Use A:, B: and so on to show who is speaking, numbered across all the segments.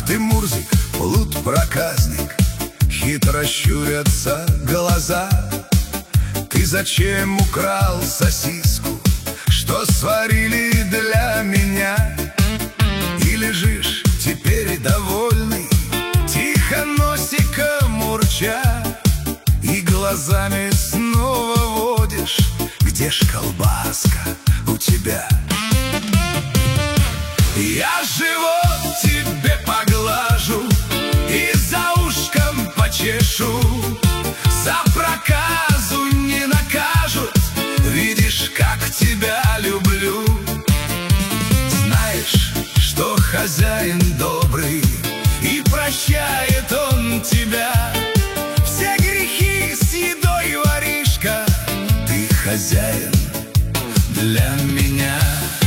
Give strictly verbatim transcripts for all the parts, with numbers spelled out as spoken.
A: ты, Мурзик, плут проказник, хитро щурятся глаза. Ты зачем украл сосиску, что сварили для меня? И лежишь теперь довольный, тихо носиком урча, и глазами снова водишь, где ж колбаска у тебя? Я живот тебе поглажу и за ушком почешу, за проказу не накажут, видишь, как тебя люблю. Знаешь, что хозяин добрый, и прощает он тебя. Все грехи с едой, воришка, ты хозяин для меня.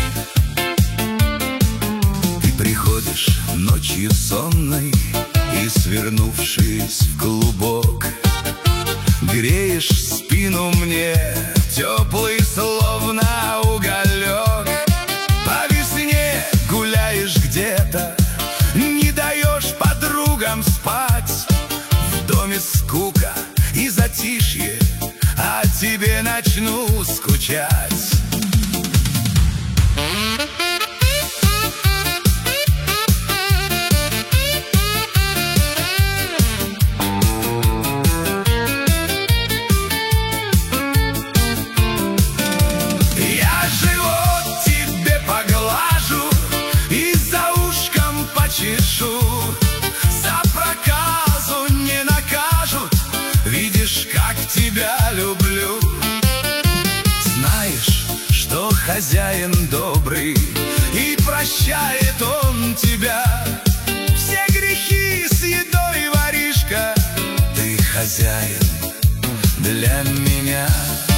A: Ты приходишь ночью сонной и, свернувшись в клубок, греешь спину мне, теплый, словно уголек. По весне гуляешь где-то, не даешь подругам спать. В доме скука и затишье, а тебе начну скучать. За проказу не накажут, видишь, как тебя люблю. Знаешь, что хозяин добрый, и прощает он тебя. Все грехи с едой, воришка, ты хозяин для меня.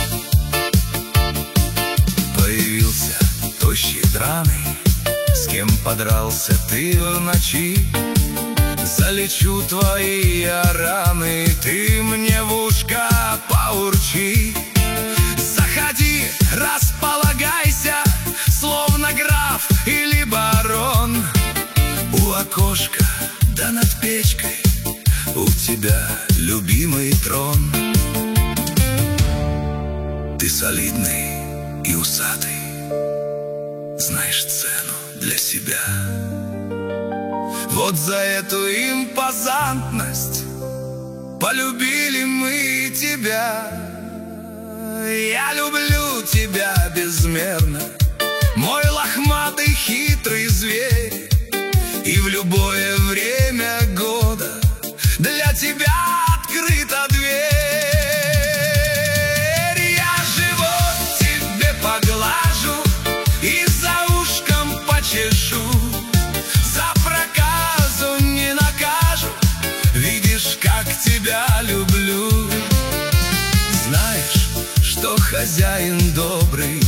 A: Появился тощий драный, с кем подрался ты в ночи. Залечу твои раны, ты мне в ушко поурчи. Заходи, располагайся, словно граф или барон. У окошка да над печкой у тебя любимый трон. Ты солидный и усатый, знаешь цену для себя. Вот за эту импозантность полюбили мы тебя. Я люблю тебя безмерно, мой лохматый хитрый зверь, и в любое время года для тебя открыта дверь. Я живот тебе поглажу и за ушком почешу. За проказу не накажут, видишь, как тебя люблю. Знаешь, что хозяин добрый,